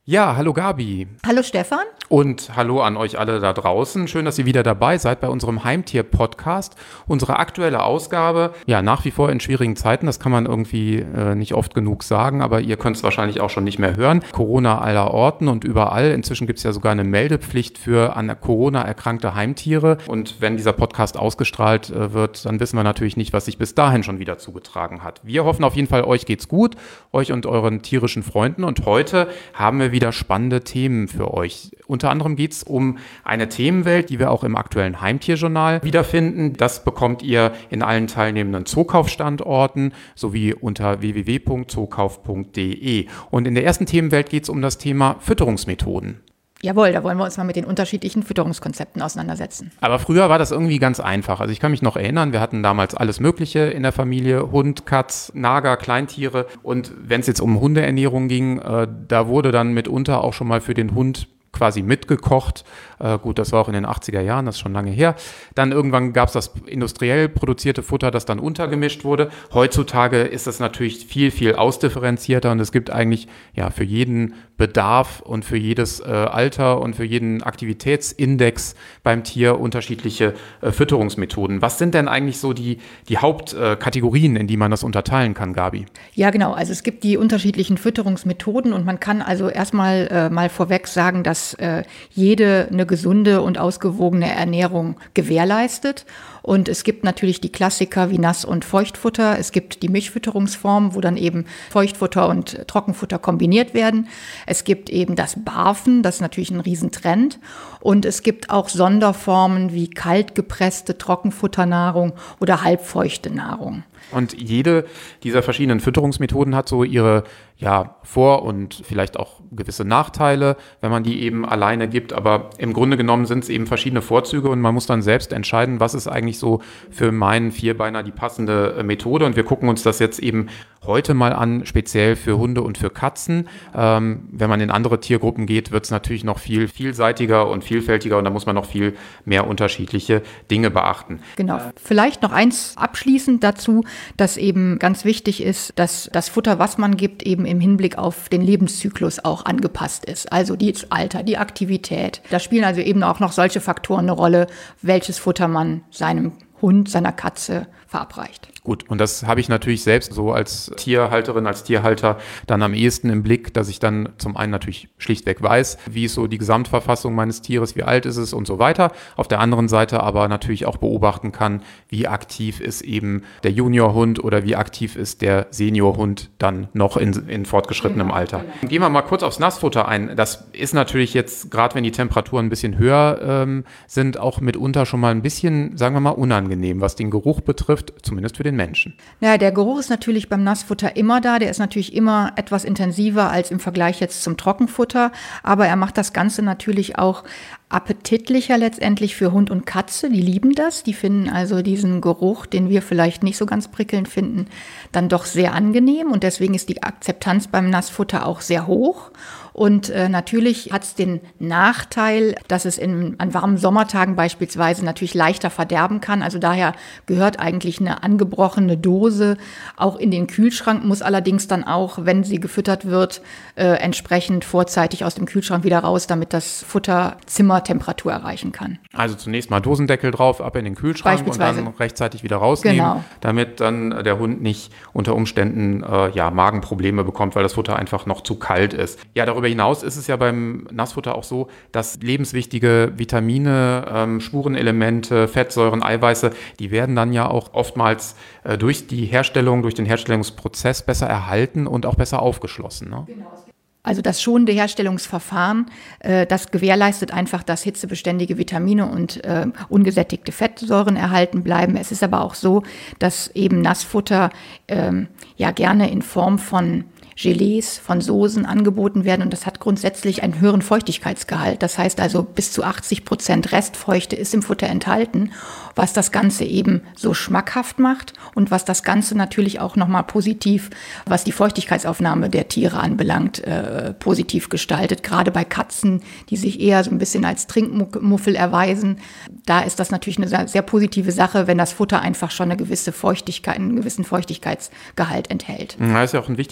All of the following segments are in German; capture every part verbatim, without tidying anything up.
Ja, hallo Gabi. Hallo Stefan. Und hallo an euch alle da draußen. Schön, dass ihr wieder dabei seid bei unserem Heimtier-Podcast. Unsere aktuelle Ausgabe, ja, nach wie vor in schwierigen Zeiten, das kann man irgendwie äh, nicht oft genug sagen, aber ihr könnt es wahrscheinlich auch schon nicht mehr hören. Corona aller Orten und überall. Inzwischen gibt es ja sogar eine Meldepflicht für an Corona erkrankte Heimtiere. Und wenn dieser Podcast ausgestrahlt äh, wird, dann wissen wir natürlich nicht, was sich bis dahin schon wieder zugetragen hat. Wir hoffen auf jeden Fall, euch geht's gut, euch und euren tierischen Freunden. Und heute haben wir wieder spannende Themen für euch. Unter anderem geht es um eine Themenwelt, die wir auch im aktuellen Heimtierjournal wiederfinden. Das bekommt ihr in allen teilnehmenden Zookaufstandorten sowie unter w w w punkt zookauf punkt d e. Und in der ersten Themenwelt geht es um das Thema Fütterungsmethoden. Jawohl, da wollen wir uns mal mit den unterschiedlichen Fütterungskonzepten auseinandersetzen. Aber früher war das irgendwie ganz einfach. Also ich kann mich noch erinnern, wir hatten damals alles Mögliche in der Familie, Hund, Katz, Nager, Kleintiere. Und wenn es jetzt um Hundeernährung ging, äh, da wurde dann mitunter auch schon mal für den Hund quasi mitgekocht. Äh, gut, das war auch in den achtziger Jahren, das ist schon lange her. Dann irgendwann gab es das industriell produzierte Futter, das dann untergemischt wurde. Heutzutage ist das natürlich viel, viel ausdifferenzierter und es gibt eigentlich ja für jeden Bedarf und für jedes äh, Alter und für jeden Aktivitätsindex beim Tier unterschiedliche äh, Fütterungsmethoden. Was sind denn eigentlich so die, die Hauptkategorien, äh, in die man das unterteilen kann, Gabi? Ja, genau. Also es gibt die unterschiedlichen Fütterungsmethoden und man kann also erstmal äh, mal vorweg sagen, dass äh, jede eine gesunde und ausgewogene Ernährung gewährleistet. Und es gibt natürlich die Klassiker wie Nass- und Feuchtfutter. Es gibt die Mischfütterungsform, wo dann eben Feuchtfutter und Trockenfutter kombiniert werden. Es gibt eben das Barfen, das ist natürlich ein Riesentrend. Und es gibt auch Sonderformen wie kalt gepresste Trockenfutternahrung oder halbfeuchte Nahrung. Und jede dieser verschiedenen Fütterungsmethoden hat so ihre ja, Vor- und vielleicht auch gewisse Nachteile, wenn man die eben alleine gibt. Aber im Grunde genommen sind es eben verschiedene Vorzüge und man muss dann selbst entscheiden, was ist eigentlich so für meinen Vierbeiner die passende Methode. Und wir gucken uns das jetzt eben heute mal an, speziell für Hunde und für Katzen. Ähm, wenn man in andere Tiergruppen geht, wird es natürlich noch viel vielseitiger und vielfältiger und da muss man noch viel mehr unterschiedliche Dinge beachten. Genau. Vielleicht noch eins abschließend dazu, dass eben ganz wichtig ist, dass das Futter, was man gibt, eben im Hinblick auf den Lebenszyklus auch angepasst ist. Also das Alter, die Aktivität. Da spielen also eben auch noch solche Faktoren eine Rolle, welches Futter man seinem Hund, seiner Katze verabreicht. Gut, und das habe ich natürlich selbst so als Tierhalterin, als Tierhalter dann am ehesten im Blick, dass ich dann zum einen natürlich schlichtweg weiß, wie ist so die Gesamtverfassung meines Tieres, wie alt ist es und so weiter. Auf der anderen Seite aber natürlich auch beobachten kann, wie aktiv ist eben der Juniorhund oder wie aktiv ist der Seniorhund dann noch in, in fortgeschrittenem genau, Alter. Genau. Gehen wir mal kurz aufs Nassfutter ein. Das ist natürlich jetzt, gerade wenn die Temperaturen ein bisschen höher ähm, sind, auch mitunter schon mal ein bisschen, sagen wir mal, unangenehm, was den Geruch betrifft, zumindest für den Menschen. Ja, der Geruch ist natürlich beim Nassfutter immer da. Der ist natürlich immer etwas intensiver als im Vergleich jetzt zum Trockenfutter. Aber er macht das Ganze natürlich auch appetitlicher letztendlich für Hund und Katze. Die lieben das. Die finden also diesen Geruch, den wir vielleicht nicht so ganz prickelnd finden, dann doch sehr angenehm. Und deswegen ist die Akzeptanz beim Nassfutter auch sehr hoch. Und äh, natürlich hat es den Nachteil, dass es in, an warmen Sommertagen beispielsweise natürlich leichter verderben kann. Also daher gehört eigentlich eine angebrochene Dose auch in den Kühlschrank, muss allerdings dann auch, wenn sie gefüttert wird, äh, entsprechend vorzeitig aus dem Kühlschrank wieder raus, damit das Futter Zimmertemperatur erreichen kann. Also zunächst mal Dosendeckel drauf, ab in den Kühlschrank und dann rechtzeitig wieder rausnehmen, genau, damit dann der Hund nicht unter Umständen äh, ja, Magenprobleme bekommt, weil das Futter einfach noch zu kalt ist. Ja, darüber Darüber hinaus ist es ja beim Nassfutter auch so, dass lebenswichtige Vitamine, ähm, Spurenelemente, Fettsäuren, Eiweiße, die werden dann ja auch oftmals äh, durch die Herstellung, durch den Herstellungsprozess besser erhalten und auch besser aufgeschlossen. Ne? Genau. Also das schonende Herstellungsverfahren, äh, das gewährleistet einfach, dass hitzebeständige Vitamine und äh, ungesättigte Fettsäuren erhalten bleiben. Es ist aber auch so, dass eben Nassfutter ähm, ja gerne in Form von Gelees, von Soßen angeboten werden und das hat grundsätzlich einen höheren Feuchtigkeitsgehalt. Das heißt also bis zu achtzig Prozent Restfeuchte ist im Futter enthalten, was das Ganze eben so schmackhaft macht und was das Ganze natürlich auch nochmal positiv, was die Feuchtigkeitsaufnahme der Tiere anbelangt, äh, positiv gestaltet. Gerade bei Katzen, die sich eher so ein bisschen als Trinkmuffel erweisen, da ist das natürlich eine sehr, sehr positive Sache, wenn das Futter einfach schon eine gewisse Feuchtigkeit, einen gewissen Feuchtigkeitsgehalt enthält. Das ist ja auch ein wichtiges Thema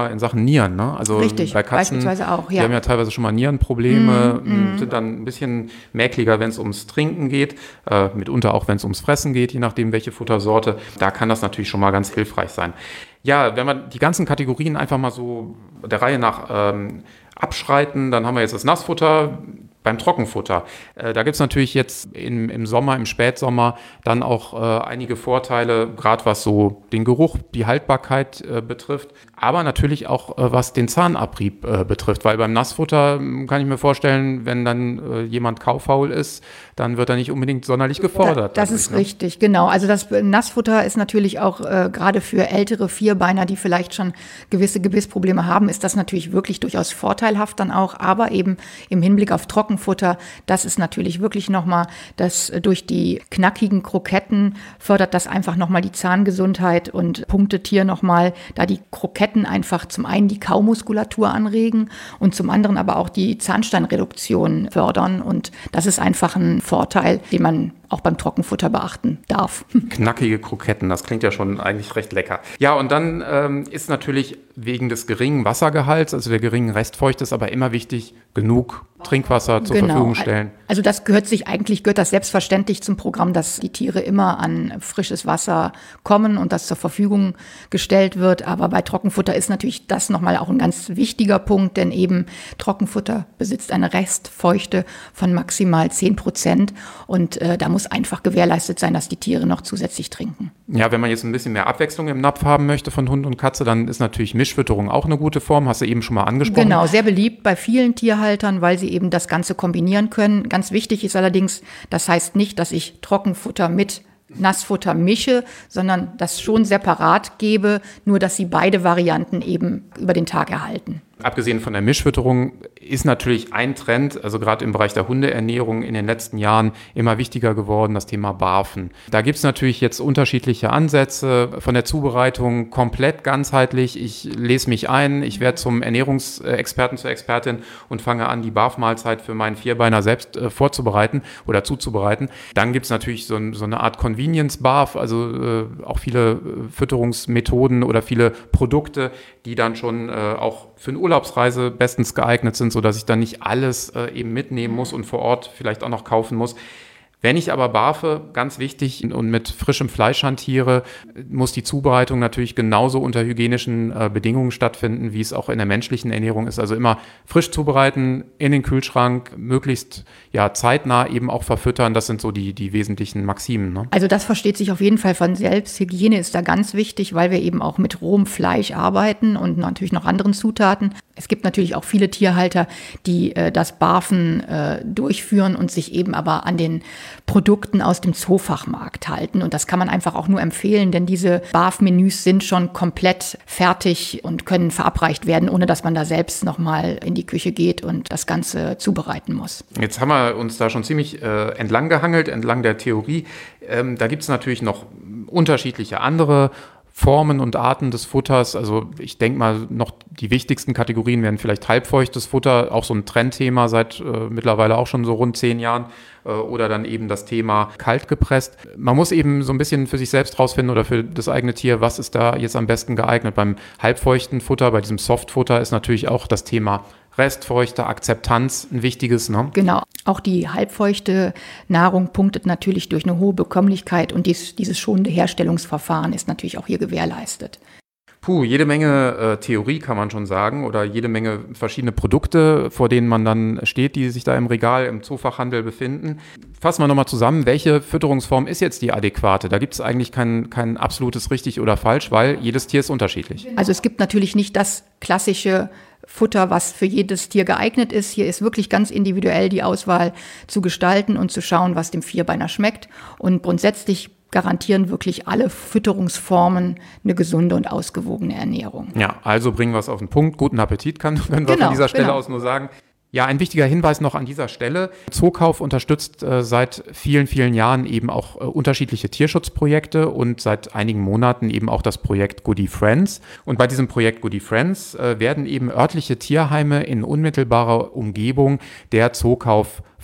sogar in Sachen Nieren. Ne? Also Richtig, bei Katzen, beispielsweise auch, ja. Die haben ja teilweise schon mal Nierenprobleme, Mm, mm. sind dann ein bisschen mäkliger, wenn es ums Trinken geht, äh, mitunter auch, wenn es ums Fressen geht, je nachdem, welche Futtersorte. Da kann das natürlich schon mal ganz hilfreich sein. Ja, wenn wir die ganzen Kategorien einfach mal so der Reihe nach ähm, abschreiten, dann haben wir jetzt das Nassfutter. Beim Trockenfutter, äh, da gibt es natürlich jetzt im, im Sommer, im Spätsommer dann auch äh, einige Vorteile, gerade was so den Geruch, die Haltbarkeit äh, betrifft, aber natürlich auch äh, was den Zahnabrieb äh, betrifft, weil beim Nassfutter äh, kann ich mir vorstellen, wenn dann äh, jemand kaufaul ist, dann wird er nicht unbedingt sonderlich gefordert. Da, das dadurch, ist ne? richtig, genau. Also das Nassfutter ist natürlich auch äh, gerade für ältere Vierbeiner, die vielleicht schon gewisse Gebissprobleme haben, ist das natürlich wirklich durchaus vorteilhaft dann auch, aber eben im Hinblick auf Trockenfutter, das ist natürlich wirklich nochmal, dass durch die knackigen Kroketten fördert das einfach nochmal die Zahngesundheit und punktet hier nochmal, da die Kroketten einfach zum einen die Kaumuskulatur anregen und zum anderen aber auch die Zahnsteinreduktion fördern und das ist einfach ein Vorteil, den man auch beim Trockenfutter beachten darf. Knackige Kroketten, das klingt ja schon eigentlich recht lecker. Ja, und dann ähm, ist natürlich wegen des geringen Wassergehalts, also der geringen Restfeuchte, ist aber immer wichtig, genug Trinkwasser zur genau. Verfügung stellen. Also das gehört sich eigentlich, gehört das selbstverständlich zum Programm, dass die Tiere immer an frisches Wasser kommen und das zur Verfügung gestellt wird. Aber bei Trockenfutter ist natürlich das nochmal auch ein ganz wichtiger Punkt, denn eben Trockenfutter besitzt eine Restfeuchte von maximal zehn Prozent und äh, da muss einfach gewährleistet sein, dass die Tiere noch zusätzlich trinken. Ja, wenn man jetzt ein bisschen mehr Abwechslung im Napf haben möchte von Hund und Katze, dann ist natürlich Mischfütterung auch eine gute Form, hast du eben schon mal angesprochen. Genau, sehr beliebt bei vielen Tierhaltern, weil sie eben das Ganze kombinieren können. Ganz wichtig ist allerdings, das heißt nicht, dass ich Trockenfutter mit Nassfutter mische, sondern das schon separat gebe, nur dass sie beide Varianten eben über den Tag erhalten. Abgesehen von der Mischfütterung ist natürlich ein Trend, also gerade im Bereich der Hundeernährung in den letzten Jahren immer wichtiger geworden, das Thema Barfen. Da gibt es natürlich jetzt unterschiedliche Ansätze von der Zubereitung, komplett ganzheitlich. Ich lese mich ein, ich werde zum Ernährungsexperten, zur Expertin und fange an, die Barfmahlzeit für meinen Vierbeiner selbst äh, vorzubereiten oder zuzubereiten. Dann gibt es natürlich so, so eine Art Convenience-Barf, also äh, auch viele äh, Fütterungsmethoden oder viele Produkte, die dann schon äh, auch für eine Urlaubsreise bestens geeignet sind, sodass ich dann nicht alles äh, eben mitnehmen muss und vor Ort vielleicht auch noch kaufen muss. Wenn ich aber barfe, ganz wichtig, und mit frischem Fleisch hantiere, muss die Zubereitung natürlich genauso unter hygienischen äh, Bedingungen stattfinden, wie es auch in der menschlichen Ernährung ist. Also immer frisch zubereiten, in den Kühlschrank, möglichst ja zeitnah eben auch verfüttern. Das sind so die, die wesentlichen Maximen. Ne? Also das versteht sich auf jeden Fall von selbst. Hygiene ist da ganz wichtig, weil wir eben auch mit rohem Fleisch arbeiten und natürlich noch anderen Zutaten. Es gibt natürlich auch viele Tierhalter, die äh, das Barfen äh, durchführen und sich eben aber an den Produkten aus dem Zoofachmarkt halten. Und das kann man einfach auch nur empfehlen, denn diese Barf-Menüs sind schon komplett fertig und können verabreicht werden, ohne dass man da selbst nochmal in die Küche geht und das Ganze zubereiten muss. Jetzt haben wir uns da schon ziemlich äh, entlang gehangelt, entlang der Theorie. Ähm, da gibt es natürlich noch unterschiedliche andere Formen und Arten des Futters. Also ich denke mal, noch die wichtigsten Kategorien wären vielleicht halbfeuchtes Futter, auch so ein Trendthema seit äh, mittlerweile auch schon so rund zehn Jahren. Äh, oder dann eben das Thema kalt gepresst. Man muss eben so ein bisschen für sich selbst rausfinden oder für das eigene Tier, was ist da jetzt am besten geeignet. Beim halbfeuchten Futter, bei diesem Softfutter ist natürlich auch das Thema Restfeuchte, Akzeptanz ein wichtiges, ne? Genau. Auch die halbfeuchte Nahrung punktet natürlich durch eine hohe Bekömmlichkeit und dies, dieses schonende Herstellungsverfahren ist natürlich auch hier gewährleistet. Puh, jede Menge äh, Theorie kann man schon sagen oder jede Menge verschiedene Produkte, vor denen man dann steht, die sich da im Regal, im Zoofachhandel befinden. Fassen wir nochmal zusammen, welche Fütterungsform ist jetzt die adäquate? Da gibt es eigentlich kein, kein absolutes richtig oder falsch, weil jedes Tier ist unterschiedlich. Also es gibt natürlich nicht das klassische Futter, was für jedes Tier geeignet ist. Hier ist wirklich ganz individuell die Auswahl zu gestalten und zu schauen, was dem Vierbeiner schmeckt. Und grundsätzlich garantieren wirklich alle Fütterungsformen eine gesunde und ausgewogene Ernährung. Ja, also bringen wir es auf den Punkt. Guten Appetit kann, können wir genau, von dieser Stelle genau. aus nur sagen. Ja, ein wichtiger Hinweis noch an dieser Stelle. Zookauf unterstützt äh, seit vielen, vielen Jahren eben auch äh, unterschiedliche Tierschutzprojekte und seit einigen Monaten eben auch das Projekt Goody Friends. Und bei diesem Projekt Goody Friends äh, werden eben örtliche Tierheime in unmittelbarer Umgebung der Zookauf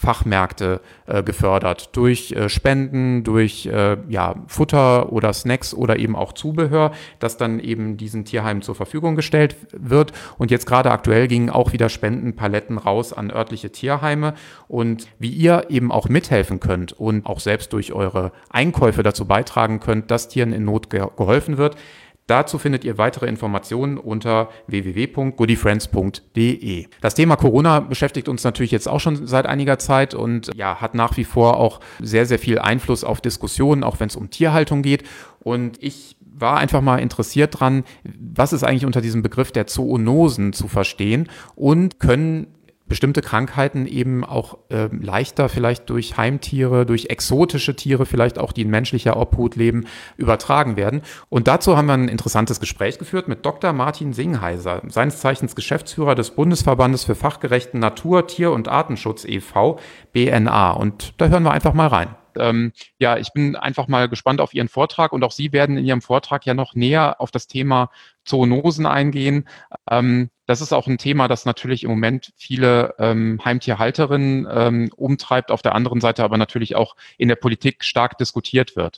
Fachmärkte äh, gefördert durch äh, Spenden, durch äh, ja, Futter oder Snacks oder eben auch Zubehör, das dann eben diesen Tierheimen zur Verfügung gestellt wird. Und jetzt gerade aktuell gingen auch wieder Spendenpaletten raus an örtliche Tierheime. Und wie ihr eben auch mithelfen könnt und auch selbst durch eure Einkäufe dazu beitragen könnt, dass Tieren in Not ge- geholfen wird, dazu findet ihr weitere Informationen unter w w w punkt goodiefriends punkt d e. Das Thema Corona beschäftigt uns natürlich jetzt auch schon seit einiger Zeit und ja, hat nach wie vor auch sehr, sehr viel Einfluss auf Diskussionen, auch wenn es um Tierhaltung geht. Und ich war einfach mal interessiert dran, was ist eigentlich unter diesem Begriff der Zoonosen zu verstehen und können bestimmte Krankheiten eben auch äh, leichter vielleicht durch Heimtiere, durch exotische Tiere, vielleicht auch die in menschlicher Obhut leben, übertragen werden. Und dazu haben wir ein interessantes Gespräch geführt mit Doktor Martin Singheiser, seines Zeichens Geschäftsführer des Bundesverbandes für fachgerechten Natur-, Tier- und Artenschutz e V, B N A. Und da hören wir einfach mal rein. Ähm, ja, ich bin einfach mal gespannt auf Ihren Vortrag und auch Sie werden in Ihrem Vortrag ja noch näher auf das Thema Zoonosen eingehen. Ähm, das ist auch ein Thema, das natürlich im Moment viele ähm, Heimtierhalterinnen ähm, umtreibt, auf der anderen Seite aber natürlich auch in der Politik stark diskutiert wird.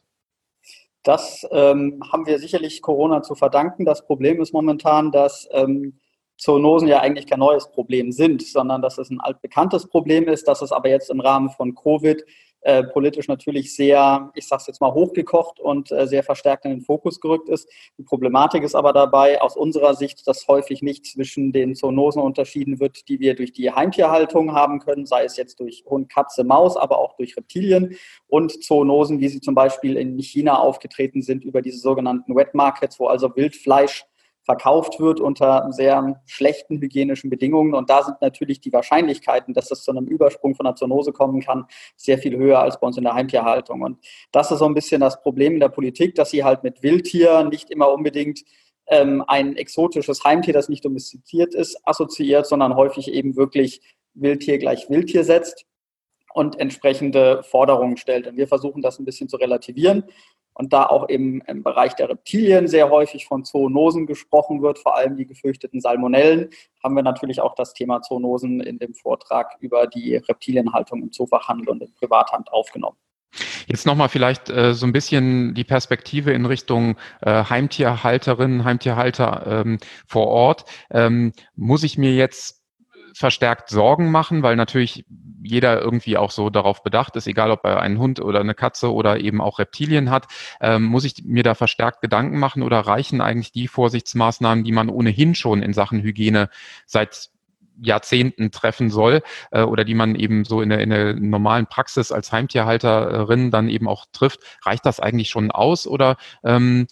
Das ähm, haben wir sicherlich Corona zu verdanken. Das Problem ist momentan, dass ähm, Zoonosen ja eigentlich kein neues Problem sind, sondern dass es ein altbekanntes Problem ist, dass es aber jetzt im Rahmen von Covid äh, politisch natürlich sehr, ich sage es jetzt mal, hochgekocht und äh, sehr verstärkt in den Fokus gerückt ist. Die Problematik ist aber dabei aus unserer Sicht, dass häufig nicht zwischen den Zoonosen unterschieden wird, die wir durch die Heimtierhaltung haben können, sei es jetzt durch Hund, Katze, Maus, aber auch durch Reptilien und Zoonosen, wie sie zum Beispiel in China aufgetreten sind über diese sogenannten Wet Markets, wo also Wildfleisch verkauft wird unter sehr schlechten hygienischen Bedingungen. Und da sind natürlich die Wahrscheinlichkeiten, dass es zu einem Übersprung von einer Zoonose kommen kann, sehr viel höher als bei uns in der Heimtierhaltung. Und das ist so ein bisschen das Problem in der Politik, dass sie halt mit Wildtier nicht immer unbedingt ähm, ein exotisches Heimtier, das nicht domestiziert ist, assoziiert, sondern häufig eben wirklich Wildtier gleich Wildtier setzt und entsprechende Forderungen stellt. Und wir versuchen das ein bisschen zu relativieren. Und da auch im, im Bereich der Reptilien sehr häufig von Zoonosen gesprochen wird, vor allem die gefürchteten Salmonellen, haben wir natürlich auch das Thema Zoonosen in dem Vortrag über die Reptilienhaltung im Zoofachhandel und in Privathand aufgenommen. Jetzt nochmal vielleicht äh, so ein bisschen die Perspektive in Richtung äh, Heimtierhalterinnen, Heimtierhalter ähm, vor Ort. Ähm, muss ich mir jetzt verstärkt Sorgen machen, weil natürlich jeder irgendwie auch so darauf bedacht ist, egal ob er einen Hund oder eine Katze oder eben auch Reptilien hat, ähm, muss ich mir da verstärkt Gedanken machen oder reichen eigentlich die Vorsichtsmaßnahmen, die man ohnehin schon in Sachen Hygiene seit Jahrzehnten treffen soll äh, oder die man eben so in der, in der normalen Praxis als Heimtierhalterin dann eben auch trifft, reicht das eigentlich schon aus oder ähm,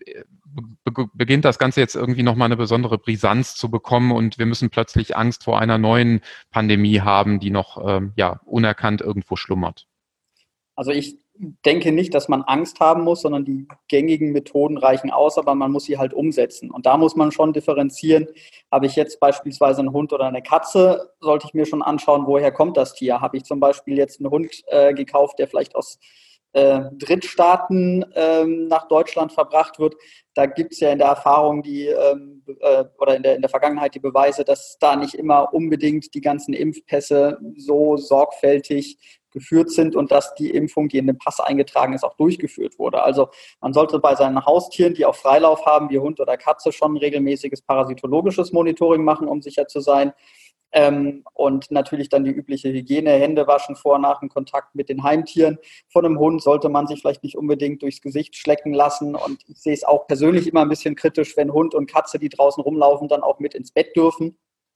be- beginnt das Ganze jetzt irgendwie nochmal eine besondere Brisanz zu bekommen und wir müssen plötzlich Angst vor einer neuen Pandemie haben, die noch ähm, ja, unerkannt irgendwo schlummert? Also ich denke nicht, dass man Angst haben muss, sondern die gängigen Methoden reichen aus, aber man muss sie halt umsetzen. Und da muss man schon differenzieren. Habe ich jetzt beispielsweise einen Hund oder eine Katze, sollte ich mir schon anschauen, woher kommt das Tier? Habe ich zum Beispiel jetzt einen Hund äh, gekauft, der vielleicht aus äh, Drittstaaten ähm, nach Deutschland verbracht wird? Da gibt es ja in der Erfahrung die ähm, äh, oder in der, in der Vergangenheit die Beweise, dass da nicht immer unbedingt die ganzen Impfpässe so sorgfältig geführt sind und dass die Impfung, die in den Pass eingetragen ist, auch durchgeführt wurde. Also man sollte bei seinen Haustieren, die auch Freilauf haben, wie Hund oder Katze, schon ein regelmäßiges parasitologisches Monitoring machen, um sicher zu sein. Ähm, und natürlich dann die übliche Hygiene, Hände waschen vor und nach dem Kontakt mit den Heimtieren. Von einem Hund sollte man sich vielleicht nicht unbedingt durchs Gesicht schlecken lassen. Und ich sehe es auch persönlich immer ein bisschen kritisch, wenn Hund und Katze, die draußen rumlaufen, dann auch mit ins Bett dürfen.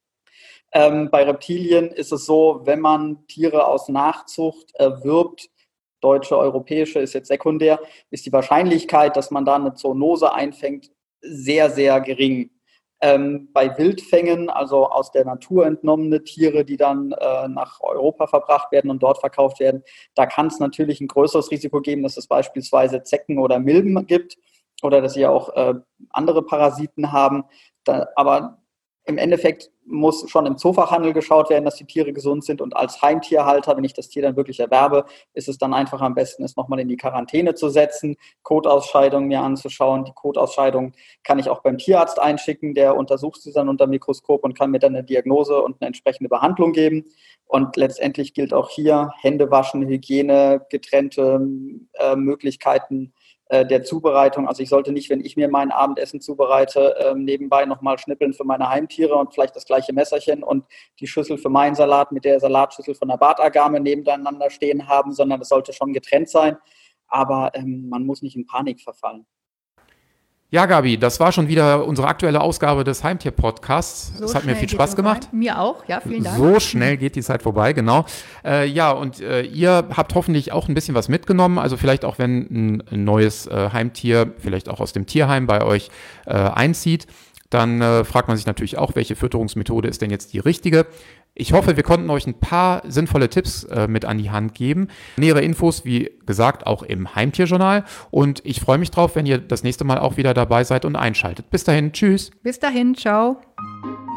Ähm, bei Reptilien ist es so, wenn man Tiere aus Nachzucht erwirbt, deutsche, europäische ist jetzt sekundär, ist die Wahrscheinlichkeit, dass man da eine Zoonose einfängt, sehr, sehr gering. Ähm, bei Wildfängen, also aus der Natur entnommene Tiere, die dann äh, nach Europa verbracht werden und dort verkauft werden, da kann es natürlich ein größeres Risiko geben, dass es beispielsweise Zecken oder Milben gibt oder dass sie auch äh, andere Parasiten haben. Da, aber im Endeffekt muss schon im Zoofachhandel geschaut werden, dass die Tiere gesund sind. Und als Heimtierhalter, wenn ich das Tier dann wirklich erwerbe, ist es dann einfach am besten, es nochmal in die Quarantäne zu setzen, Kotausscheidungen mir anzuschauen. Die Kotausscheidung kann ich auch beim Tierarzt einschicken, der untersucht sie dann unter Mikroskop und kann mir dann eine Diagnose und eine entsprechende Behandlung geben. Und letztendlich gilt auch hier Hände waschen, Hygiene, getrennte äh, Möglichkeiten äh, der Zubereitung. Also ich sollte nicht, wenn ich mir mein Abendessen zubereite, äh, nebenbei nochmal schnippeln für meine Heimtiere und vielleicht das gleiche Messerchen und die Schüssel für meinen Salat mit der Salatschüssel von der Bartagame nebeneinander stehen haben, sondern es sollte schon getrennt sein. Aber ähm, man muss nicht in Panik verfallen. Ja, Gabi, das war schon wieder unsere aktuelle Ausgabe des Heimtier-Podcasts. So es hat mir viel Spaß gemacht. Mir auch, ja, vielen Dank. So schnell geht die Zeit vorbei, genau. Äh, ja, und äh, ihr habt hoffentlich auch ein bisschen was mitgenommen. Also vielleicht auch, wenn ein, ein neues äh, Heimtier, vielleicht auch aus dem Tierheim bei euch äh, einzieht, dann äh, fragt man sich natürlich auch, welche Fütterungsmethode ist denn jetzt die richtige. Ich hoffe, wir konnten euch ein paar sinnvolle Tipps äh, mit an die Hand geben. Nähere Infos, wie gesagt, auch im Heimtierjournal. Und ich freue mich drauf, wenn ihr das nächste Mal auch wieder dabei seid und einschaltet. Bis dahin, tschüss. Bis dahin, ciao.